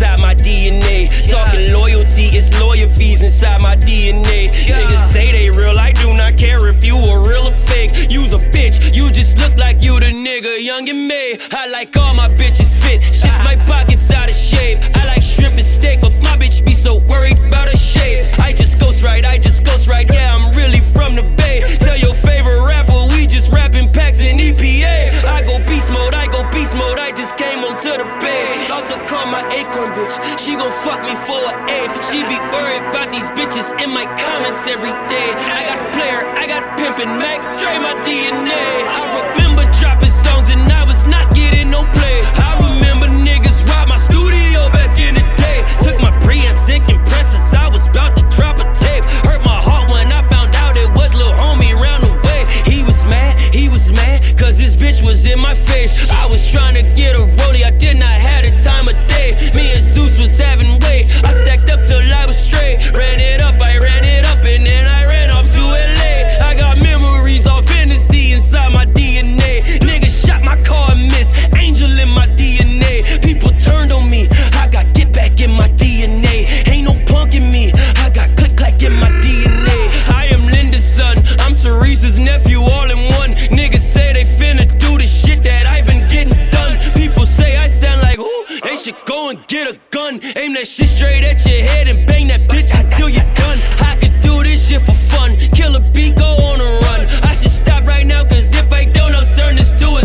inside my DNA. Talking loyalty, it's lawyer fees inside my DNA. Niggas say they real, I do not care if you are real or fake. You's a bitch, you just look like you the nigga, young and made. I like all my bitches fit, shit's my pockets out of shape. I like shrimp and steak, but my bitch be so worried about her shape. I just ghost right, yeah, I'm really from the Bay. Tell your favorite rapper, we just rapping packs in EPA. I go beast mode, I just came home to the Bay. About to call my acorn bitch, she gon' fuck me for an eighth. She be worried about these bitches in my comments every day. I got player, I got pimpin', Mac Dre my DNA. I remember dropping songs and I was not getting no play. I remember niggas robbed my studio back in the day. Took my preamps and compressors, I was about to drop a tape. Hurt my heart when I found out it was lil' homie round the way. He was mad, cause his bitch was in my face. I was trying to get a rollie, I did not have the time of day. Me and Zeus was having weight, I stacked up till I was straight. Ran it up, and then I ran off to LA. I got memories all fantasy inside my DNA. Niggas shot my car and missed, angel in my DNA. People turned on me, I got get back in my DNA. Ain't no punk in me, I got click clack in my DNA. I am Linda's son, I'm Teresa's nephew, all in one. Niggas say they finna do the shit that I've been getting done. People say I sound like who? They should go and get a gun. Aim that shit straight at your head and bang that bitch until you're done. I could do this shit for fun, kill a beat, go on a run. I should stop right now, cause if I don't, I'll turn this to a